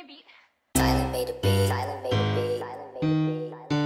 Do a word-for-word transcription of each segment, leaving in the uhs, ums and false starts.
a beat. Silent made a beat. Silent made a beat. Silent made a beat.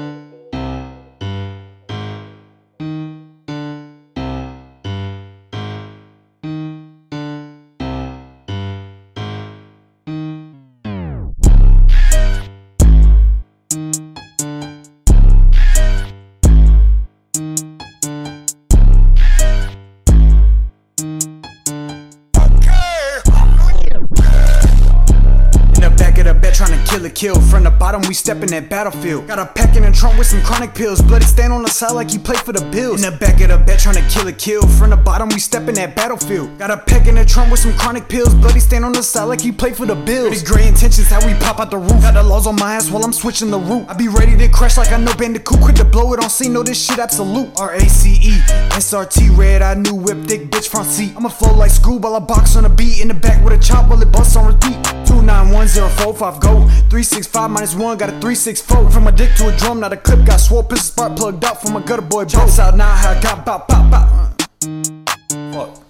Tryna kill a kill. From the bottom, we step in that battlefield. Got a pack in the trunk with some chronic pills. Bloody stain on the side like he played for the Bills. In the back of the bed, tryna kill a kill. From the bottom, we step in that battlefield. Got a pack in the trunk with some chronic pills. Bloody stain on the side like he played for the Bills. Pretty gray intentions, how we pop out the roof. Got the laws on my ass while I'm switching the route. I be ready to crash like I know Bandicoot. Quick to blow it on scene, know this shit absolute. R A C E, S R T, red eye, new whip, thick bitch front seat. I'ma flow like Screwball, I box on a beat. In the back with a chop while it busts on repeat. Two nine one zero four five go. Three six five minus one, got a three six four. From my dick to a drum, now the clip got swole. Pistol spark plugged out from my gutter boy. Chops out now, how I got bop bop bop. Fuck.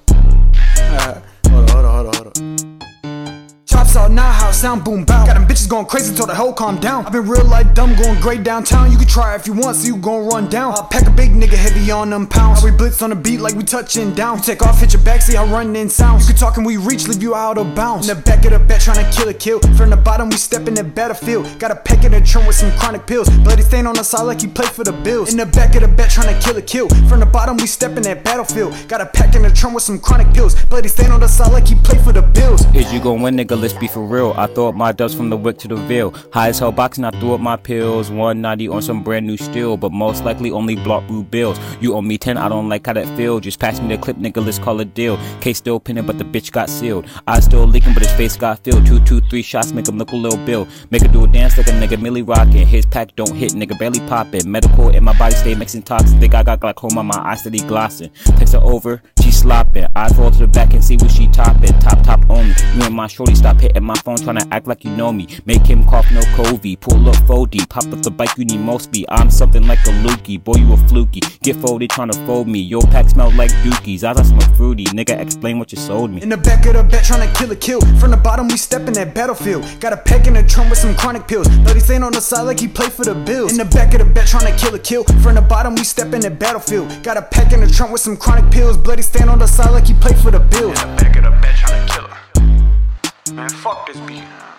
Uh, hold on, hold on, hold on, hold on. Chops out now, how it sound boom bow. Got them bitches going crazy till the hell calm down. I've been real like dumb, going great downtown. You can try if you want, so you gon' run down. I pack a big nigga heavy on them pounds. How we blitz on the beat like we touching down. You take off, hit your back, see how running sounds. You can talk and we reach, leave you out of bounds. In the back of the bet, tryna kill a kill. From the bottom, we step in the battlefield. Got a pack in the trunk with some chronic pills. Bloody stain on the side like he played for the Bills. In the back of the bet, tryna kill a kill. From the bottom, we step in that battlefield. Got a pack in the trunk with some chronic pills. Bloody stain on the side like he played for the Bills. Is you gon' win, nigga? Let's be for real. I throw up my dubs from the wick to the veil. High as hell boxing, I threw up my pills. one ninety on some brand new steel, but most likely only block blue bills. You owe me ten, I don't like how that feel. Just pass me the clip, nigga, let's call it deal. Case still pinning, but the bitch got sealed. I still leaking, but his face got filled. Two, two, three shots, make him look a little bill. Make her do a dance like a nigga Millie rockin'. His pack don't hit, nigga barely poppin'. Medical in my body stay mixing toxins. Think I got glaucoma, my eyes steady glossing. Text her over, she sloppin'. I roll to the back and see what she toppin'. Top, top only. You and my shorty stop hitting my phone, tryna act like you know me. Make him cough, no Covey. Pull up four D, pop up the bike, you need most speed. I'm something like a lookie, boy you a fluky. Get folded tryna fold me. Your pack smell like dookies, I smell fruity. Nigga explain what you sold me. In the back of the bet, tryna kill a kill. From the bottom, we step in that battlefield. Got a pack in the trunk with some chronic pills. Bloody stain on the side like he played for the Bills. In the back of the bet, tryna kill a kill. From the bottom, we step in that battlefield. Got a pack in the trunk with some chronic pills. Bloody stain on the side like he played for the Bills. In the back of the bet, tryna kill her. Man, fuck this beat.